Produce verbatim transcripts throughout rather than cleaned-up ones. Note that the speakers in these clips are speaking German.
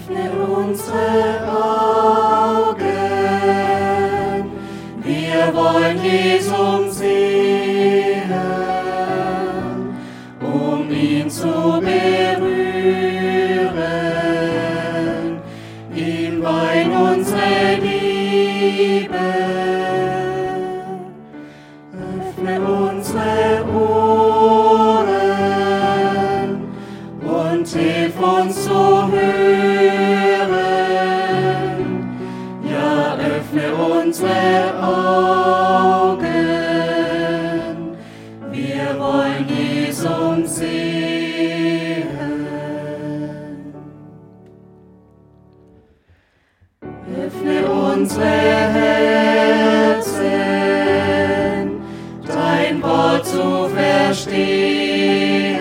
Öffne unsere Augen, wir wollen Jesum sehen, um ihn zu berühren, ihm weihen unsere Liebe. Öffne unsere Ohren und hilf uns zu hören. Ja, öffne unsere Augen, wir wollen Jesum sehen. Öffne unsere Herzen, dein Wort zu verstehen.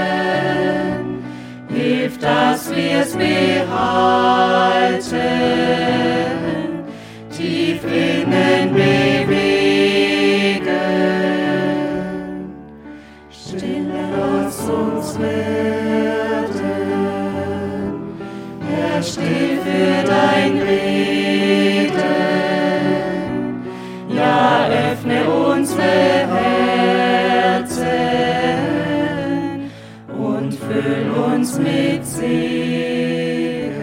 Hilf, dass wir's behalten, tief innen bewegen. Stille lass uns werden, Herr, still für dein Reden. Ja, öffne unsere Herzen und füll uns mit Segen.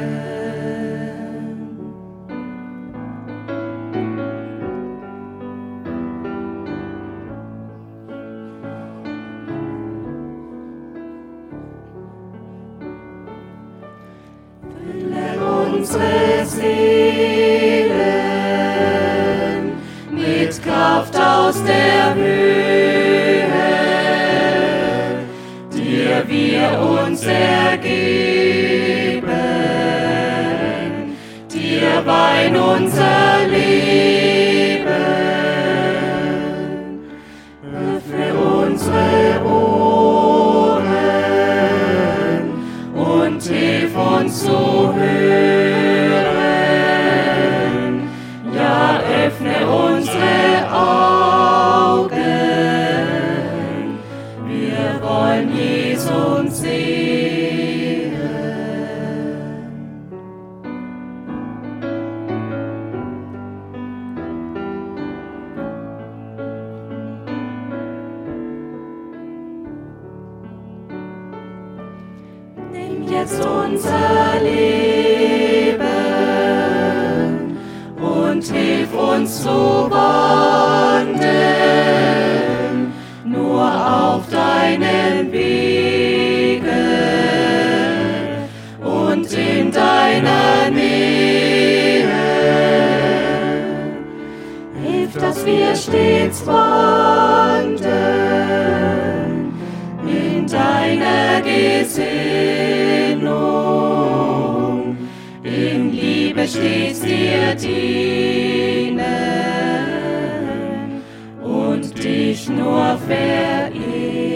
Fülle unsere Seelen mit Kraft aus der Höhe, dir wir uns ergeben, dir weihen unser Leben. Öffne unsere Ohren und hilf uns zu hören. Ja, öffne unsere Augen, wir wollen Jesum sehen. Nimm jetzt unser Leben und hilf uns zu wandeln, nur auf deinen Wegen und in deiner Nähe. Hilf, dass wir stets wandeln in deiner Gesinnung, in Liebe stets dir dienen und dich nur verehren.